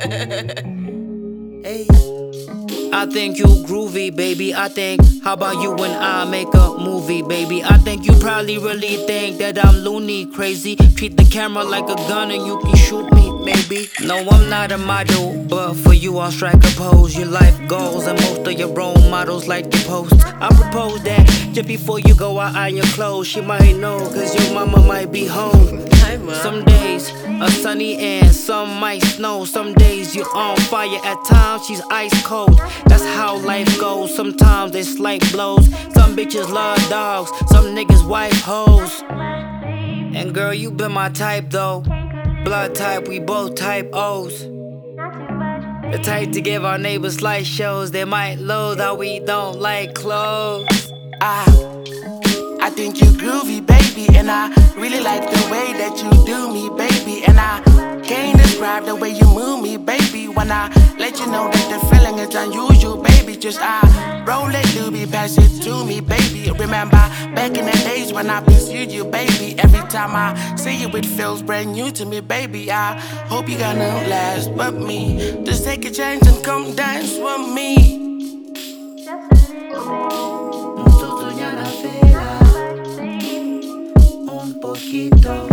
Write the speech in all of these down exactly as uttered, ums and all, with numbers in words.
Hey. I think you groovy, baby. I think, how about you and I make a movie, baby? I think you probably really think that I'm loony, crazy. Treat the camera like a gun and you can shoot me, maybe. No, I'm not a model, but for you I'll strike a pose. Your life goals and most of your role models like your post. I propose that just before you go out iron your clothes. She might know, cause your mama might be home. Some days are sunny and some might snow. Some days you're on fire, at times she's ice cold. That's how life goes, sometimes it's like blows. Some bitches love dogs, some niggas wife hoes. And girl, you been my type though. Blood type, we both type O's. The type to give our neighbors light shows. They might loathe how we don't like clothes. I, I think you groovy, baby, and I really like the way that you do me, baby. And I can't describe the way you move me, baby. When I let you know that the feeling is unusual, baby. Just I roll it, doobie, pass it to me, baby. Remember back in the days when I pursued you, baby. Every time I see you, it feels brand new to me, baby. I hope you're gonna last but me. Just take a chance and come dance with me. Un poquito,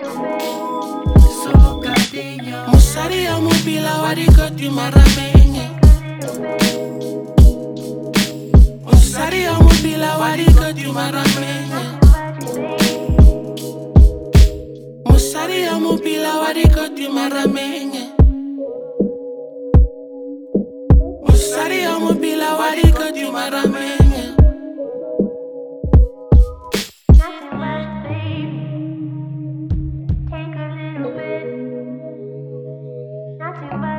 solo cariño. Musaria mupila wariko timaramenye. Musaria mupila wariko timaramenye. Musaria mupila wariko timaramenye. Musaria mupila wariko timaramenye. Not too much.